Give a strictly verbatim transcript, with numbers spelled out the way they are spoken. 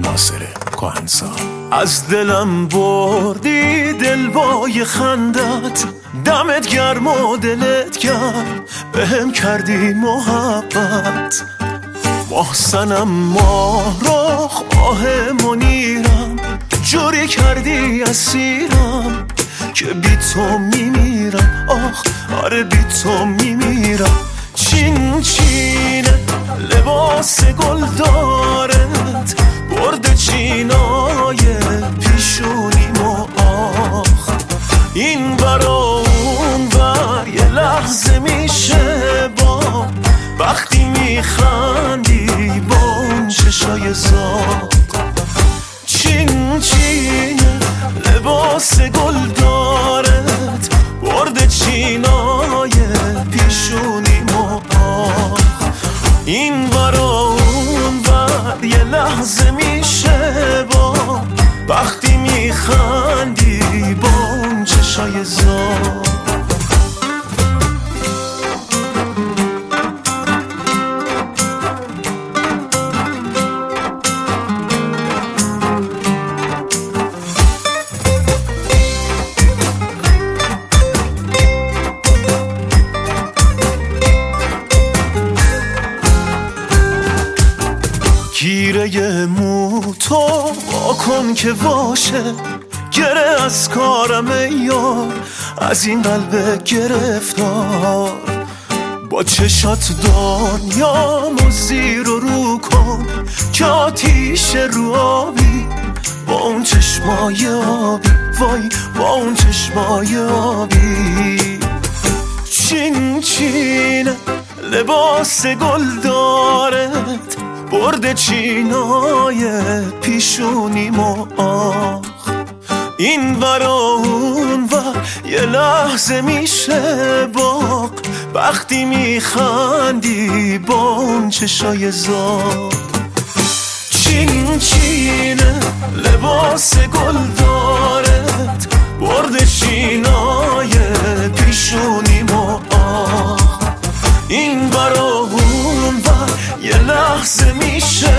ناصر کهنسال. از دلم بردی دلوای خندت، دمت گرم و دلت گرم، بهم کردی محبت. محسنم ماه رخ آه منیرم، جوری کردی اسیرم که بی تو میمیرم. آخ آره بی تو میمیرم. چین چینه لباس گل دارت، برد چینای پیشونیم و آخ این برا اون بر یه لحظه میشه با وقتی میخندی با اون چشای زاغ. چین چینه لباس گل دارت، برد چینای پیشونیم و آخ این برا اون بر یه لحظه میشه با وقتی میخندی با اون چشای زاغ. گیره مو تو واکن که واشه، گره از کارم یار از این قلب گرفتار. با چشات دنیامو زیر و رو کن که آتیش رو آبی، با اون چشمای آبی وای با اون چشمای آبی. چین چین لباس گل دارت، برد چینای پیشونیم و آخ این برا اون ور یه لحظه میشه باغ وقتی میخندی با اون چشای زاغ. چین چینه لباس گل دارت، برد چینای پیشونیم و آخ این برا اون ور یه لحظه میشه